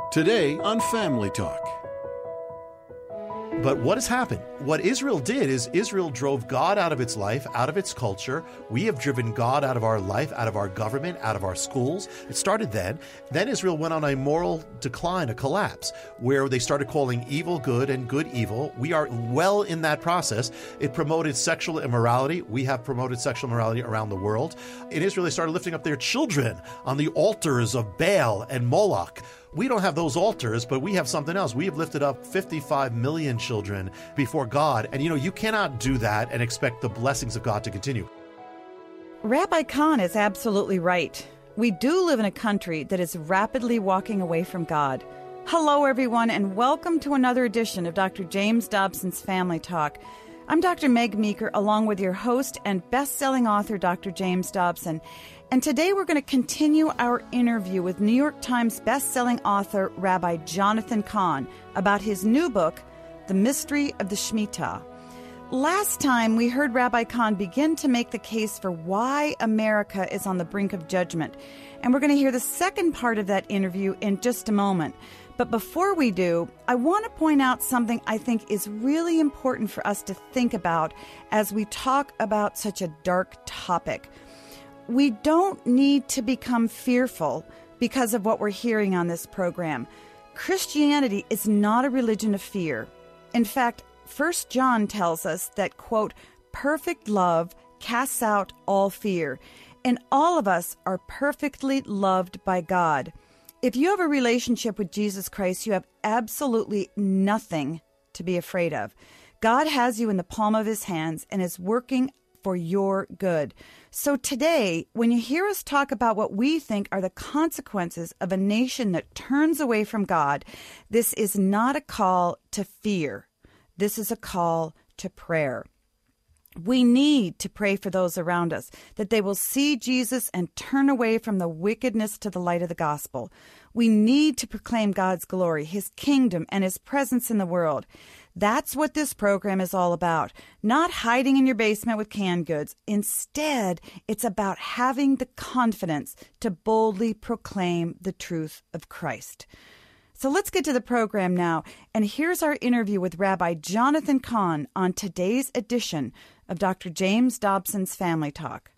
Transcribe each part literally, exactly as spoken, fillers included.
Today on Family Talk. But what has happened? What Israel did is Israel drove God out of its life, out of its culture. We have driven God out of our life, out of our government, out of our schools. It started then. Then Israel went on a moral decline, a collapse, where they started calling evil good and good evil. We are well in that process. It promoted sexual immorality. We have promoted sexual immorality around the world. In Israel, they started lifting up their children on the altars of Baal and Moloch. We don't have those altars, but we have something else. We have lifted up fifty-five million children before God. And, you know, you cannot do that and expect the blessings of God to continue. Rabbi Kahn is absolutely right. We do live in a country that is rapidly walking away from God. Hello, everyone, and welcome to another edition of Doctor James Dobson's Family Talk. I'm Doctor Meg Meeker, along with your host and best-selling author, Doctor James Dobson. And today we're going to continue our interview with New York Times best-selling author Rabbi Jonathan Cahn about his new book, The Mystery of the Shemitah. Last time we heard Rabbi Cahn begin to make the case for why America is on the brink of judgment. And we're going to hear the second part of that interview in just a moment. But before we do, I want to point out something I think is really important for us to think about as we talk about such a dark topic. We don't need to become fearful because of what we're hearing on this program. Christianity is not a religion of fear. In fact, First John tells us that, quote, perfect love casts out all fear, and all of us are perfectly loved by God. If you have a relationship with Jesus Christ, you have absolutely nothing to be afraid of. God has you in the palm of his hands and is working for your good. So today, when you hear us talk about what we think are the consequences of a nation that turns away from God, this is not a call to fear. This is a call to prayer. We need to pray for those around us, that they will see Jesus and turn away from the wickedness to the light of the gospel. We need to proclaim God's glory, his kingdom, and his presence in the world. That's what this program is all about, not hiding in your basement with canned goods. Instead, it's about having the confidence to boldly proclaim the truth of Christ. So let's get to the program now, and here's our interview with Rabbi Jonathan Cahn on today's edition of Doctor James Dobson's Family Talk.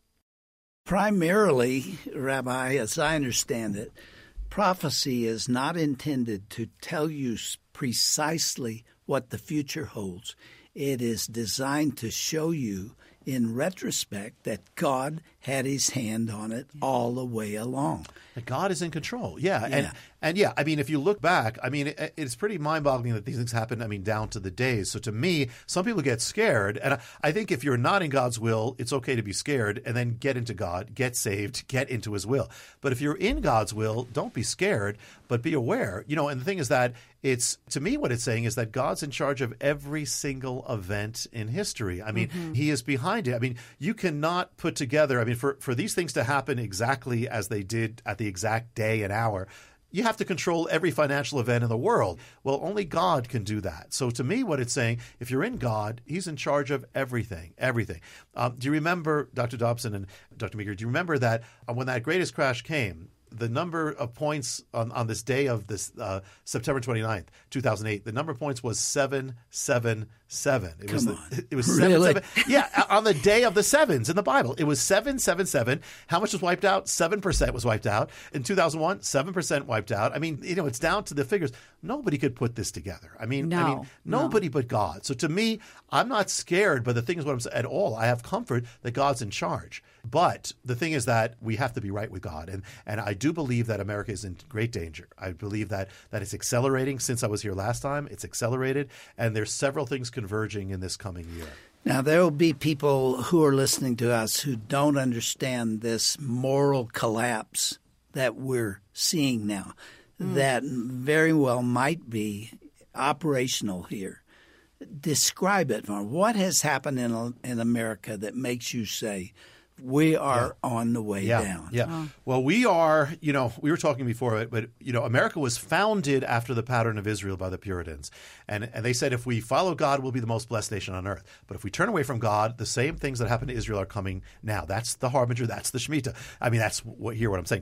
Primarily, Rabbi, as I understand it, prophecy is not intended to tell you precisely what the future holds. It is designed to show you in retrospect that God had his hand on it all the way along. That God is in control. Yeah. Yeah. And and yeah, I mean, if you look back, I mean, it, it's pretty mind-boggling that these things happen, I mean, down to the days. So to me, some people get scared. And I, I think if you're not in God's will, it's okay to be scared and then get into God, get saved, get into his will. But if you're in God's will, don't be scared, but be aware. You know, and the thing is that it's, to me, what it's saying is that God's in charge of every single event in history. I mean, mm-hmm. he is behind it. I mean, you cannot put together, I mean, for, for these things to happen exactly as they did at the exact day and hour, you have to control every financial event in the world. Well, only God can do that. So to me, what it's saying, if you're in God, he's in charge of everything, everything. Um, do you remember, Doctor Dobson and Doctor Meeker, do you remember that when that greatest crash came, the number of points on, on this day of this uh, September twenty-ninth, two thousand eight, the number of points was seven seven seven. It Come was on. The, it was really? seven seven. Yeah, on the day of the sevens in the Bible, it was seven seven seven. How much was wiped out? seven percent was wiped out. In two thousand one, seven percent wiped out. I mean, you know, it's down to the figures. Nobody could put this together. I mean, no, I mean, nobody no. but God. So to me, I'm not scared, but the thing is what I'm saying at all. I have comfort that God's in charge. But the thing is that we have to be right with God. And and I do believe that America is in great danger. I believe that that it's accelerating. Since I was here last time, it's accelerated. And there's several things converging in this coming year. Now, there will be people who are listening to us who don't understand this moral collapse that we're seeing now, mm. that very well might be operational here. Describe it. What has happened in in America that makes you say, we are yeah. on the way yeah. down? Yeah. Oh. Well, we are, you know, we were talking before, but, you know, America was founded after the pattern of Israel by the Puritans. And, and they said if we follow God, we'll be the most blessed nation on earth. But if we turn away from God, the same things that happened to Israel are coming now. That's the harbinger. That's the Shemitah. I mean, that's what, hear what I'm saying.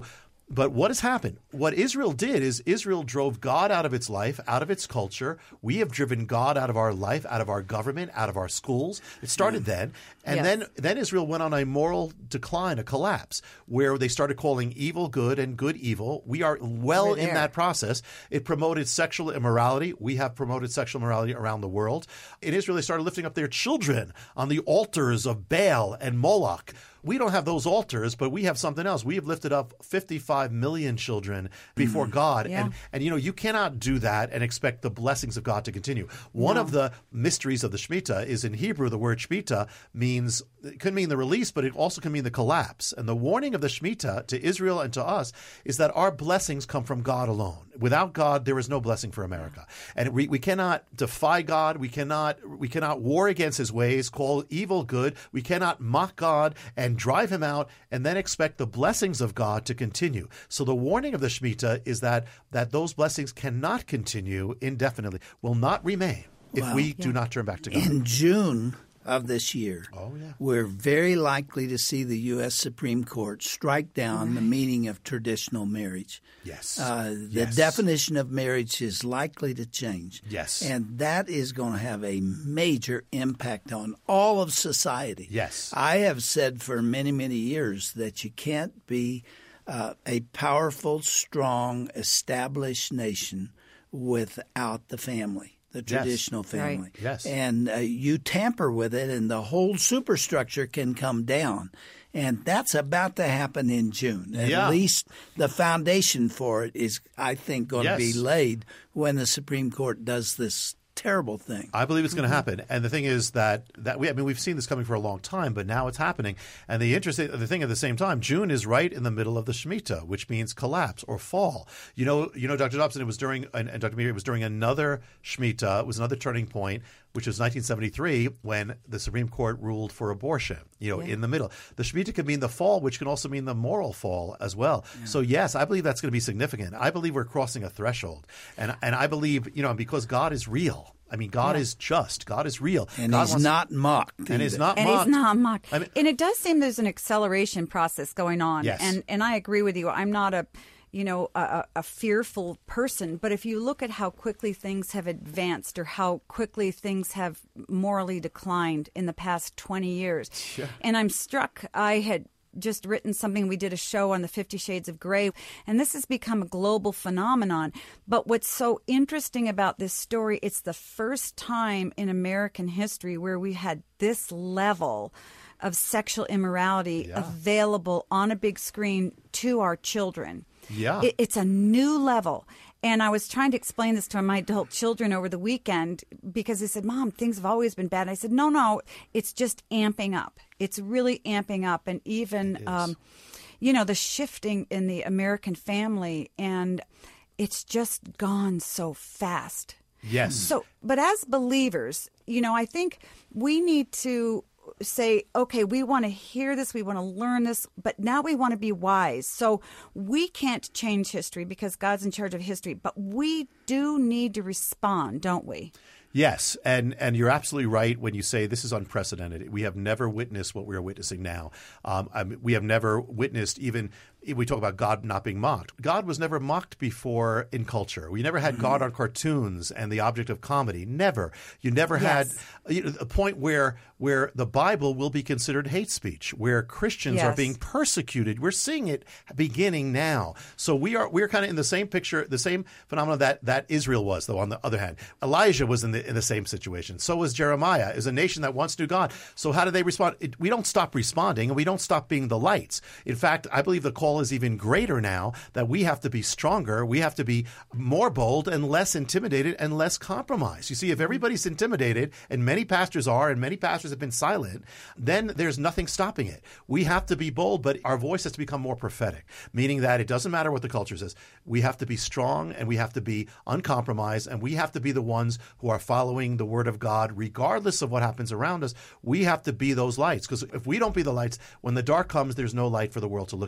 But what has happened? What Israel did is Israel drove God out of its life, out of its culture. We have driven God out of our life, out of our government, out of our schools. It started then. And Yes. then, then Israel went on a moral decline, a collapse, where they started calling evil good and good evil. We are well We're in there. that process. It promoted sexual immorality. We have promoted sexual immorality around the world. In Israel, they started lifting up their children on the altars of Baal and Moloch. We don't have those altars, but we have something else. We have lifted up fifty-five million children before God. Yeah. And, and, you know, you cannot do that and expect the blessings of God to continue. One No. of the mysteries of the Shemitah is in Hebrew, the word Shemitah means, it could mean the release, but it also can mean the collapse. And the warning of the Shemitah to Israel and to us is that our blessings come from God alone. Without God, there is no blessing for America. And we, we cannot defy God. We cannot, we cannot war against his ways, call evil good. We cannot mock God and drive him out and then expect the blessings of God to continue. So the warning of the Shemitah is that that those blessings cannot continue indefinitely, will not remain if Wow. we do not turn back to God. In June of this year, Oh, yeah. we're very likely to see the U S Supreme Court strike down the meaning of traditional marriage. Yes. Uh, the Yes. definition of marriage is likely to change. Yes. And that is going to have a major impact on all of society. Yes. I have said for many, many years that you can't be uh, a powerful, strong, established nation without the family, the Yes. traditional family. Right. Yes. And uh, you tamper with it, and the whole superstructure can come down. And that's about to happen in June. At Yeah. least the foundation for it is, I think, going Yes. to be laid when the Supreme Court does this terrible thing. I believe it's going to Mm-hmm. happen. And the thing is that that we I mean we've seen this coming for a long time, but now it's happening. And the interesting the thing at the same time, June is right in the middle of the Shemitah, which means collapse or fall. You know, you know, Doctor Dobson, it was during and, and Doctor Meir, it was during another Shemitah, it was another turning point, which was nineteen seventy-three when the Supreme Court ruled for abortion, you know, Yeah. in the middle. The Shemitah can mean the fall, which can also mean the moral fall as well. So yes, I believe that's going to be significant. I believe we're crossing a threshold. And and I believe, you know, because God is real. I mean, God Yeah. is just. God is real. And God he's wants- not mocked. and he's either. not And mocked. he's not mocked. I mean- and it does seem there's an acceleration process going on. Yes. And and I agree with you. I'm not a you know a, a a fearful person, but if you look at how quickly things have advanced or how quickly things have morally declined in the past twenty years, and I'm struck. I had just written something. We did a show on the Fifty Shades of Grey, and this has become a global phenomenon. But what's so interesting about this story, it's the first time in American history where we had this level of sexual immorality Yeah. available on a big screen to our children. Yeah. It, it's a new level. And I was trying to explain this to my adult children over the weekend because they said, Mom, things have always been bad. And I said, no, no, it's just amping up. It's really amping up. And even, um, you know, the shifting in the American family, and it's just gone so fast. Yes. So, but as believers, you know, I think we need to say, okay, we want to hear this, we want to learn this, but now we want to be wise. So we can't change history because God's in charge of history, but we do need to respond, don't we? Yes, and and you're absolutely right when you say this is unprecedented. We have never witnessed what we are witnessing now. Um, I mean, we have never witnessed even we talk about God not being mocked. God was never mocked before in culture. We never had Mm-hmm. God on cartoons and the object of comedy. Never. You never Yes. had you know, a point where where the Bible will be considered hate speech, where Christians are Yes. being persecuted. We're seeing it beginning now. So we are we're kind of in the same picture, the same phenomenon that that Israel was. Though on the other hand, Elijah was in the in the same situation. So was Jeremiah. Is a nation that once knew God. So how do they respond? It, we don't stop responding, and we don't stop being the lights. In fact, I believe the call is even greater now that we have to be stronger. We have to be more bold and less intimidated and less compromised. You see, if everybody's intimidated, and many pastors are, and many pastors have been silent, then there's nothing stopping it. We have to be bold, but our voice has to become more prophetic, meaning that it doesn't matter what the culture says. We have to be strong, and we have to be uncompromised, and we have to be the ones who are following the word of God, regardless of what happens around us. We have to be those lights, because if we don't be the lights, when the dark comes, there's no light for the world to look at.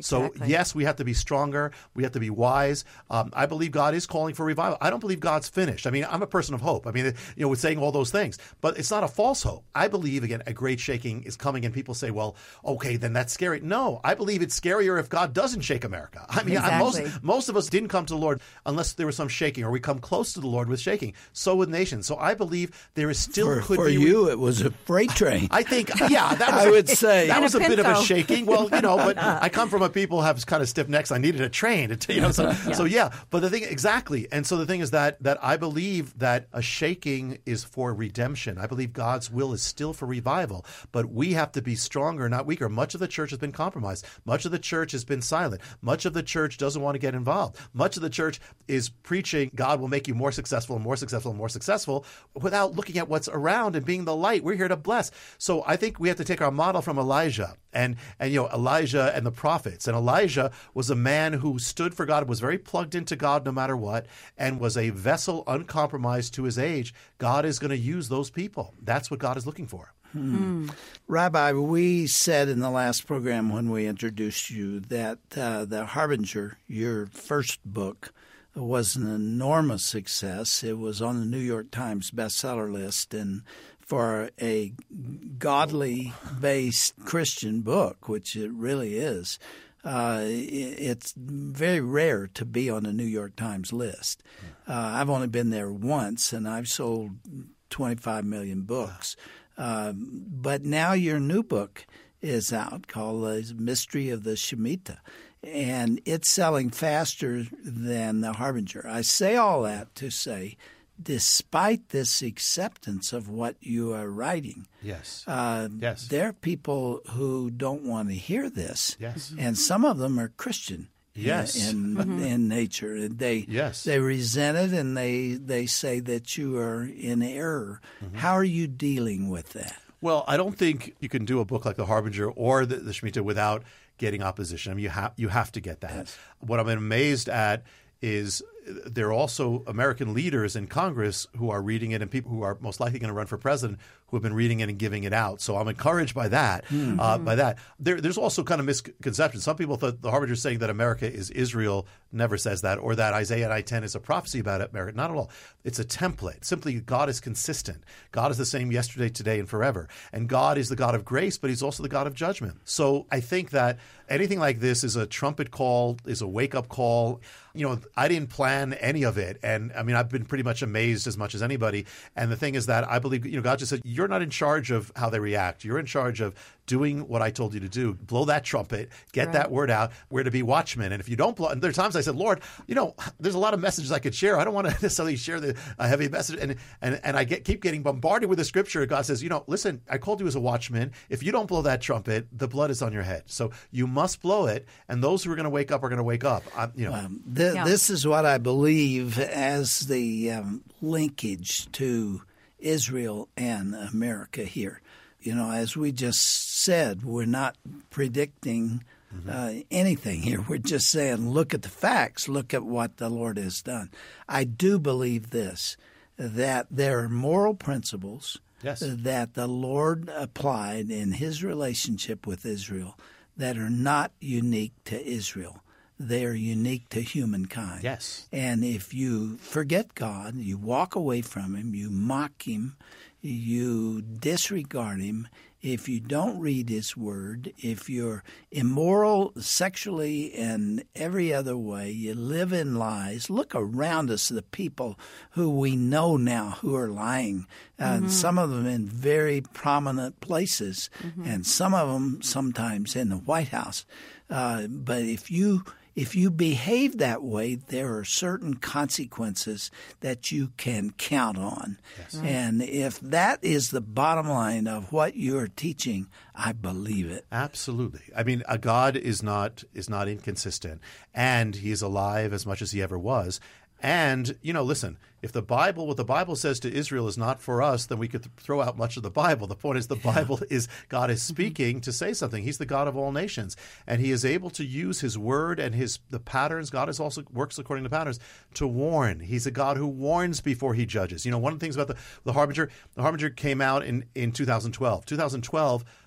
So Exactly. yes, we have to be stronger. We have to be wise. Um, I believe God is calling for revival. I don't believe God's finished. I mean, I'm a person of hope. I mean, you know, with saying all those things, but it's not a false hope. I believe, again, a great shaking is coming, and people say, well, okay, then that's scary. No, I believe it's scarier if God doesn't shake America. I mean, I, Exactly. most, most of us didn't come to the Lord unless there was some shaking, or we come close to the Lord with shaking. So with nations. So I believe there is still For, could for be. you, it was a freight train. I think, yeah, that was I a- would say. that And was a a, bit of a pinto. shaking. Well, you know, but I come from a people who have kind of stiff necks. I needed a train, to, you know. So, Yeah. so yeah. But the thing, exactly. And so the thing is that that I believe that a shaking is for redemption. I believe God's will is still for revival, but we have to be stronger, not weaker. Much of the church has been compromised. Much of the church has been silent. Much of the church doesn't want to get involved. Much of the church is preaching God will make you more successful and more successful and more successful without looking at what's around and being the light. We're here to bless. So I think we have to take our model from Elijah and, and you know, Elijah and the prophets. And Elijah was a man who stood for God, was very plugged into God no matter what, and was a vessel uncompromised to his age. God is going to use those people. That's what God is looking for. Rabbi, we said in the last program when we introduced you that uh, The Harbinger, your first book, was an enormous success. It was on the New York Times bestseller list, and for a godly-based Christian book, which it really is, uh, it's very rare to be on the New York Times list. Uh, I've only been there once, and I've sold twenty-five million books. Uh, but now your new book is out called The Mystery of the Shemitah, and it's selling faster than The Harbinger. I say all that to say, despite this acceptance of what you are writing, Yes. uh, Yes. there are people who don't want to hear this. Yes. And some of them are Christian. Yes. In, in, in nature. And They Yes. they resent it, and they, they say that you are in error. Mm-hmm. How are you dealing with that? Well, I don't think you can do a book like The Harbinger or the, the Shemitah without getting opposition. I mean, you have you have to get that. Yes. What I'm amazed at is there are also American leaders in Congress who are reading it, and people who are most likely going to run for president who have been reading it and giving it out. So I'm encouraged by that. Mm-hmm. Uh, by that, there, there's also kind of misconception. Some people thought the Harbinger saying that America is Israel never says that, or that Isaiah nine ten is a prophecy about America. Not at all. It's a template. Simply, God is consistent. God is the same yesterday, today, and forever. And God is the God of grace, but He's also the God of judgment. So I think that anything like this is a trumpet call, is a wake-up call. You know, I didn't plan any of it. And I mean, I've been pretty much amazed as much as anybody. And the thing is that I believe, you know, God just said, you're not in charge of how they react. You're in charge of doing what I told you to do. Blow that trumpet, get Right. that word out. We're to be watchmen. And if you don't blow, and there are times I said, Lord, you know, there's a lot of messages I could share. I don't want to necessarily share the a heavy message. And and and I get keep getting bombarded with the scripture. God says, you know, listen, I called you as a watchman. If you don't blow that trumpet, the blood is on your head. So you must blow it. And those who are going to wake up are going to wake up. I, you know, Um, th- Yeah. This is what I believe as the um, linkage to Israel and America here. You know, as we just said, we're not predicting uh, anything here. We're just saying, look at the facts, look at what the Lord has done. I do believe this, that there are moral principles Yes. that the Lord applied in His relationship with Israel that are not unique to Israel. They are unique to humankind. Yes. And if you forget God, you walk away from Him, you mock Him, you disregard Him, if you don't read His Word, if you're immoral sexually and every other way, you live in lies. Look around us, the people who we know now who are lying, uh, Mm-hmm. some of them in very prominent places, Mm-hmm. and some of them sometimes in the White House. Uh, but if you If you behave that way, there are certain consequences that you can count on. Yes. And if that is the bottom line of what you're teaching, I believe it. Absolutely. I mean, a God is not is not inconsistent, and He is alive as much as He ever was. And, you know, listen, if the Bible, what the Bible says to Israel is not for us, then we could th- throw out much of the Bible. The point is the Bible is God is speaking to say something. He's the God of all nations, and He is able to use His word and His the patterns. God is also works according to patterns to warn. He's a God who warns before He judges. You know, one of the things about the, the Harbinger, the Harbinger came out in, in two thousand twelve. two thousand twelve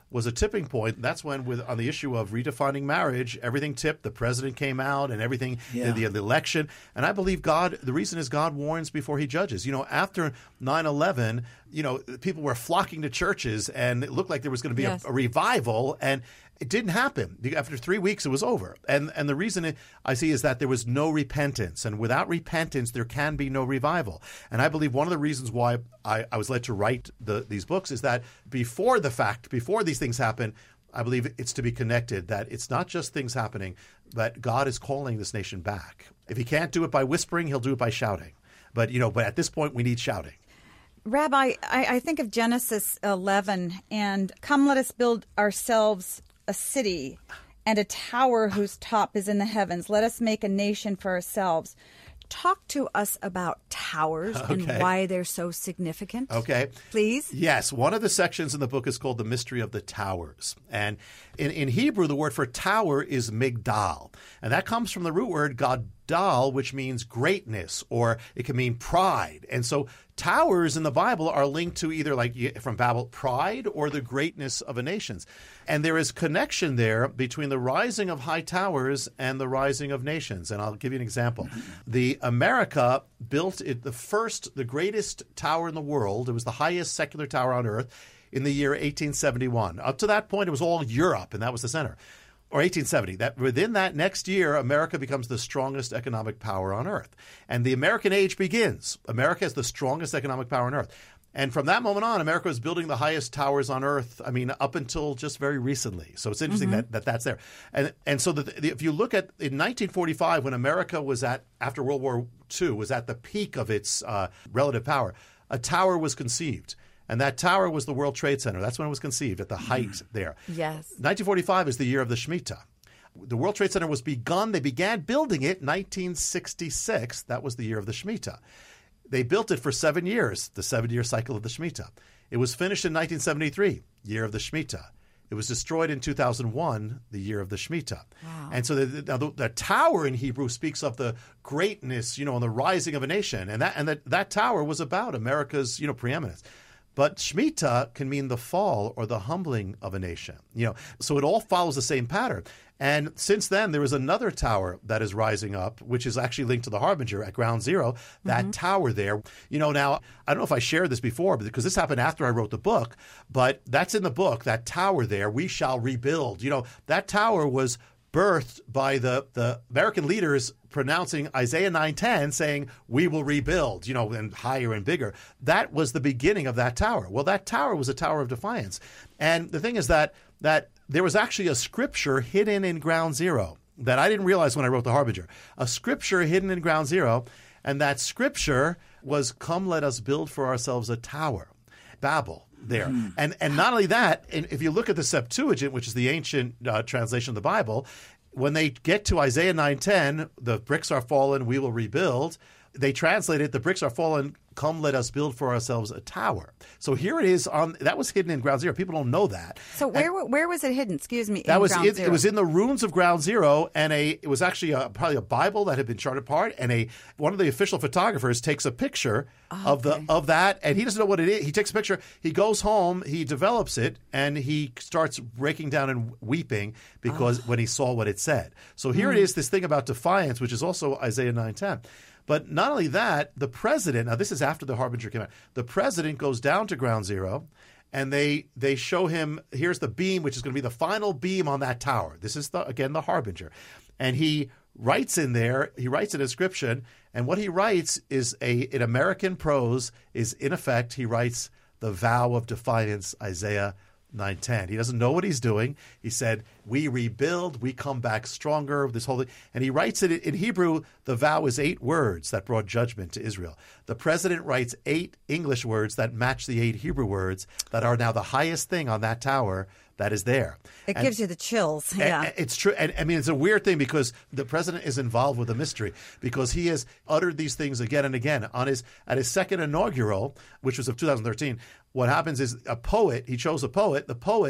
was a tipping point. That's when, with on the issue of redefining marriage, everything tipped. The president came out and everything, Yeah. the, the election. And I believe God, the reason is God warns before he judges. You know, after nine eleven, you know, people were flocking to churches and it looked like there was going to be Yes. a, a revival. And it didn't happen. After three weeks, it was over. And and the reason I see is that there was no repentance. And without repentance, there can be no revival. And I believe one of the reasons why I, I was led to write the, these books is that before the fact, before these things happen, I believe it's to be connected, that it's not just things happening, but God is calling this nation back. If he can't do it by whispering, he'll do it by shouting. But, you know, but at this point, we need shouting. Rabbi, I, I think of Genesis eleven and come let us build ourselves a city and a tower whose top is in the heavens. Let us make a nation for ourselves. Talk to us about towers Okay. and why they're so significant. Okay. Please. Yes. One of the sections in the book is called The Mystery of the Towers. And in, in Hebrew, the word for tower is migdal. And that comes from the root word gadal, which means greatness, or it can mean pride. And so towers in the Bible are linked to either, like from Babel, pride or the greatness of a nation. And there is connection there between the rising of high towers and the rising of nations. And I'll give you an example. The America built it, the first, the greatest tower in the world. It was the highest secular tower on earth in the year eighteen seventy-one. Up to that point, it was all Europe, and that was the center. Or eighteen seventy. That within that next year, America becomes the strongest economic power on earth. And the American age begins. America is the strongest economic power on earth. And from that moment on, America was building the highest towers on earth, I mean, up until just very recently. So it's interesting mm-hmm. that, that that's there. And and so the, the, if you look at in nineteen forty-five, when America was at, after World War Two, was at the peak of its uh, relative power, a tower was conceived. And that tower was the World Trade Center. That's when it was conceived, at the height mm. there. Yes. nineteen forty-five is the year of the Shemitah. The World Trade Center was begun. They began building it in nineteen sixty-six. That was the year of the Shemitah. They built it for seven years, the seven-year cycle of the Shemitah. It was finished in nineteen seventy-three, year of the Shemitah. It was destroyed in two thousand one, the year of the Shemitah. Wow. And so the, the, the, the tower in Hebrew speaks of the greatness, you know, and the rising of a nation. And that and that, that tower was about America's, you know, preeminence. But Shemitah can mean the fall or the humbling of a nation. You know, so it all follows the same pattern. And since then, there is another tower that is rising up, which is actually linked to the Harbinger at Ground Zero, that mm-hmm. tower there. You know, now, I don't know if I shared this before, because this happened after I wrote the book, but that's in the book, that tower there, we shall rebuild. You know, that tower was birthed by the, the American leaders pronouncing Isaiah nine ten, saying, we will rebuild, you know, and higher and bigger. That was the beginning of that tower. Well, that tower was a tower of defiance. And the thing is that that there was actually a scripture hidden in Ground Zero that I didn't realize when I wrote The Harbinger. A scripture hidden in Ground Zero, and that scripture was, come, let us build for ourselves a tower. Babel. There. Mm. And and not only that, and if you look at the Septuagint, which is the ancient uh, translation of the Bible, when they get to Isaiah nine ten, the bricks are fallen, we will rebuild, they translate it, the bricks are fallen, come let us build for ourselves a tower. So here it is on, that was hidden in Ground Zero. People don't know that. So where and where was it hidden? Excuse me. That in was Ground it, Zero? It was in the ruins of Ground Zero, and a it was actually a, probably a Bible that had been charted apart, and a one of the official photographers takes a picture oh, of the okay. of that, and he doesn't know what it is. He takes a picture, he goes home, he develops it, and he starts breaking down and weeping because oh. when he saw what it said. So here mm. it is, this thing about defiance, which is also Isaiah nine ten. But not only that, the president, now this is after the Harbinger came out, the president goes down to Ground Zero, and they they show him, here's the beam, which is going to be the final beam on that tower. This is, the again, the Harbinger. And he writes in there, he writes a description, and what he writes is, a in American prose, is in effect, he writes the vow of defiance, Isaiah nine ten. He doesn't know what he's doing. He said, we rebuild, we come back stronger, this whole thing. And he writes it in Hebrew, the vow is eight words that brought judgment to Israel. The president writes eight English words that match the eight Hebrew words that are now the highest thing on that tower that is there. It and, gives you the chills. Yeah, and, it's true. And I mean, it's a weird thing because the president is involved with the mystery because he has uttered these things again and again. On his at his second inaugural, which was of two thousand thirteen, what happens is a poet, he chose a poet, the poet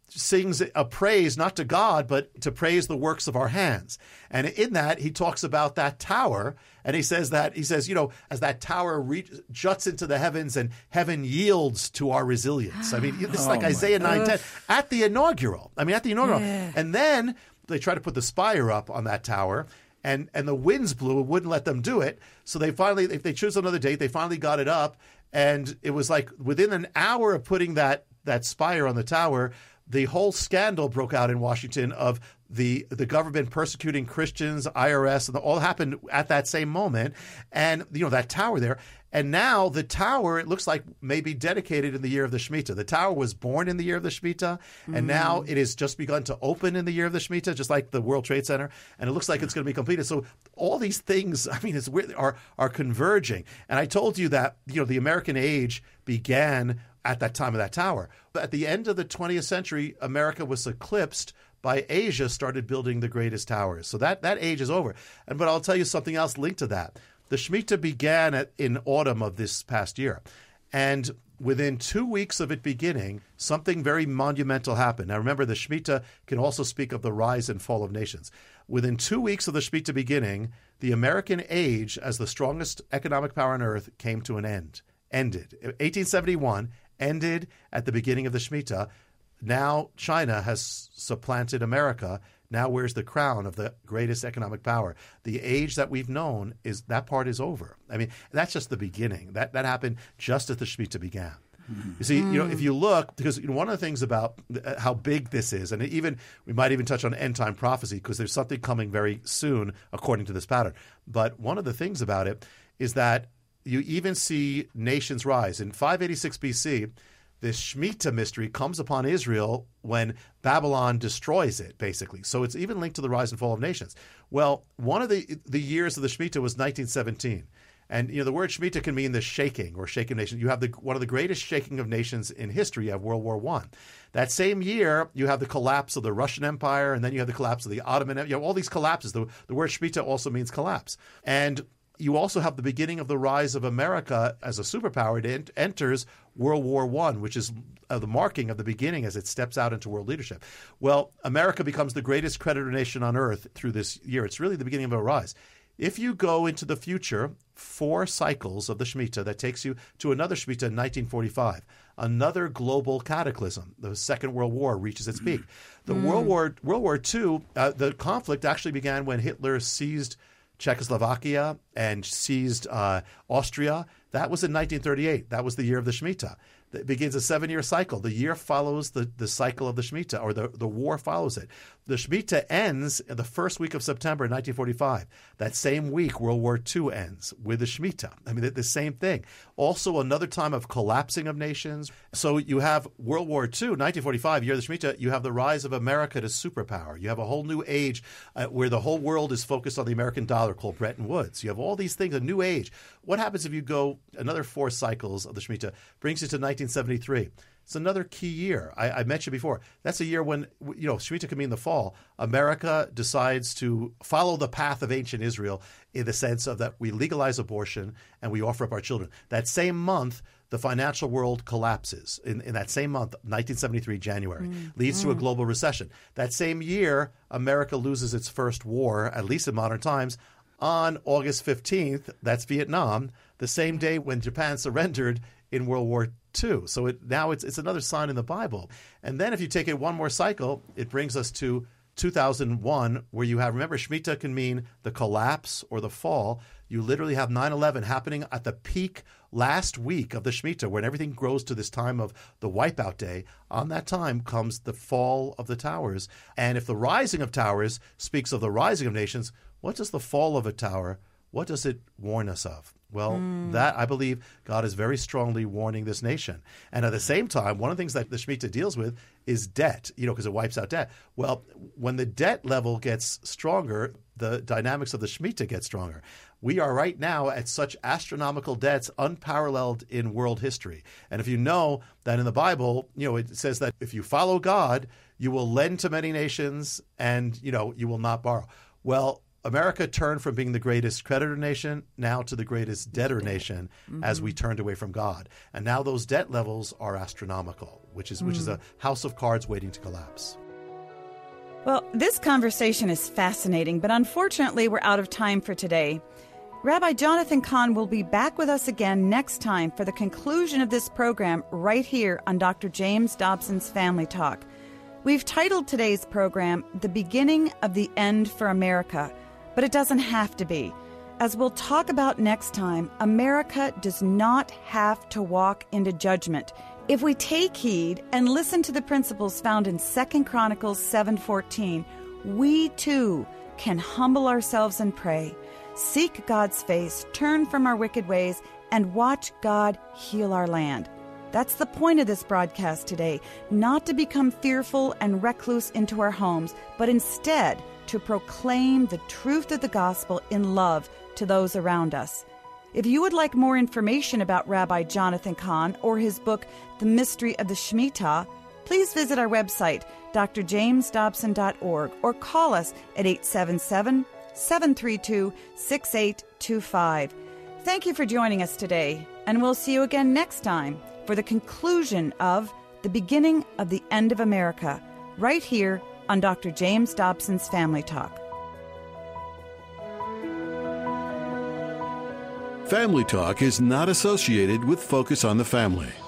sings a praise not to God, but to praise the works of our hands. And in that, he talks about that tower, and he says that, he says, you know, as that tower re- juts into the heavens and heaven yields to our resilience. I mean, this is like Oh, Isaiah my nine ten at the inaugural. I mean, at the inaugural. Yeah. And then they try to put the spire up on that tower, and, and the winds blew and wouldn't let them do it. So they finally, if they choose another date, they finally got it up. And it was like within an hour of putting that, that spire on the tower, the whole scandal broke out in Washington of the the government persecuting Christians, I R S, and all happened at that same moment. And, you know, that tower there. And now the tower, it looks like, may be dedicated in the year of the Shemitah. The tower was born in the year of the Shemitah, and mm. now it has just begun to open in the year of the Shemitah, just like the World Trade Center. And it looks like it's going to be completed. So all these things, I mean, it's weird, are are converging. And I told you that, you know, the American age began at that time of that tower. But at the end of the twentieth century, America was eclipsed by Asia started building the greatest towers. So that, that age is over. And but I'll tell you something else linked to that. The Shemitah began at, in autumn of this past year. And within two weeks of it beginning, something very monumental happened. Now remember, the Shemitah can also speak of the rise and fall of nations. Within two weeks of the Shemitah beginning, the American age as the strongest economic power on earth came to an end. Ended. eighteen seventy-one ended at the beginning of the Shemitah. Now China has supplanted America. Now wears the crown of the greatest economic power. The age that we've known, is that part is over. I mean, that's just the beginning. That that happened just as the Shemitah began. Mm-hmm. You see, you know, if you look, because you know, one of the things about how big this is, and even we might even touch on end time prophecy, because there's something coming very soon according to this pattern. But one of the things about it is that you even see nations rise. In five eighty-six B C, this Shemitah mystery comes upon Israel when Babylon destroys it, basically. So it's even linked to the rise and fall of nations. Well, one of the the years of the Shemitah was nineteen seventeen. And, you know, the word Shemitah can mean the shaking or shaken nation. You have the one of the greatest shaking of nations in history. You have World War One. That same year, you have the collapse of the Russian Empire, and then you have the collapse of the Ottoman Empire. You have all these collapses. The, the word Shemitah also means collapse. And you also have the beginning of the rise of America as a superpower. It enters World War One, which is uh, the marking of the beginning as it steps out into world leadership. Well, America becomes the greatest creditor nation on earth through this year. It's really the beginning of a rise. If you go into the future, four cycles of the Shemitah, that takes you to another Shemitah in nineteen forty-five. Another global cataclysm. The Second World War reaches its peak. The mm. World War World War Two, uh, the conflict actually began when Hitler seized Czechoslovakia and seized uh, Austria. That was in nineteen thirty-eight. That was the year of the Shemitah. It begins a seven-year cycle. The year follows the, the cycle of the Shemitah, or the, the war follows it. The Shemitah ends in the first week of September nineteen forty-five. That same week, World War Two ends with the Shemitah. I mean, the same thing. Also, another time of collapsing of nations. So you have World War Two, nineteen forty-five, year of the Shemitah. You have the rise of America to superpower. You have a whole new age uh, where the whole world is focused on the American dollar, called Bretton Woods. You have all these things, a new age. What happens if you go another four cycles of the Shemitah? Brings you to nineteen seventy-three. It's another key year. I, I mentioned before, that's a year when, you know, Shemitah can mean the fall. America decides to follow the path of ancient Israel in the sense of that we legalize abortion and we offer up our children. That same month, the financial world collapses. In, in that same month, nineteen seventy-three, January, mm. leads mm. to a global recession. That same year, America loses its first war, at least in modern times, on August fifteenth. That's Vietnam, the same day when Japan surrendered in World War Two. So it, now it's it's another sign in the Bible. And then if you take it one more cycle, it brings us to two thousand one, where you have, remember, Shemitah can mean the collapse or the fall. You literally have nine eleven happening at the peak last week of the Shemitah, when everything grows to this time of the wipeout day. On that time comes the fall of the towers. And if the rising of towers speaks of the rising of nations, what does the fall of a tower, what does it warn us of? Well, mm. that, I believe, God is very strongly warning this nation. And at the same time, one of the things that the Shemitah deals with is debt, you know, because it wipes out debt. Well, when the debt level gets stronger, the dynamics of the Shemitah get stronger. We are right now at such astronomical debts, unparalleled in world history. And if you know that in the Bible, you know, it says that if you follow God, you will lend to many nations and, you know, you will not borrow. Well, America turned from being the greatest creditor nation now to the greatest debtor nation mm-hmm. as we turned away from God. And now those debt levels are astronomical, which is mm. which is a house of cards waiting to collapse. Well, this conversation is fascinating, but unfortunately we're out of time for today. Rabbi Jonathan Cahn will be back with us again next time for the conclusion of this program right here on Doctor James Dobson's Family Talk. We've titled today's program, The Beginning of the End for America, but it doesn't have to be. As we'll talk about next time, America does not have to walk into judgment. If we take heed and listen to the principles found in Second Chronicles seven fourteen, we too can humble ourselves and pray, seek God's face, turn from our wicked ways, and watch God heal our land. That's the point of this broadcast today, not to become fearful and recluse into our homes, but instead to proclaim the truth of the gospel in love to those around us. If you would like more information about Rabbi Jonathan Cahn or his book, The Mystery of the Shemitah, please visit our website, d r james dobson dot org, or call us at eight seven seven, seven three two, six eight two five. Thank you for joining us today, and we'll see you again next time for the conclusion of The Beginning of the End of America, right here on Doctor James Dobson's Family Talk. Family Talk is not associated with Focus on the Family.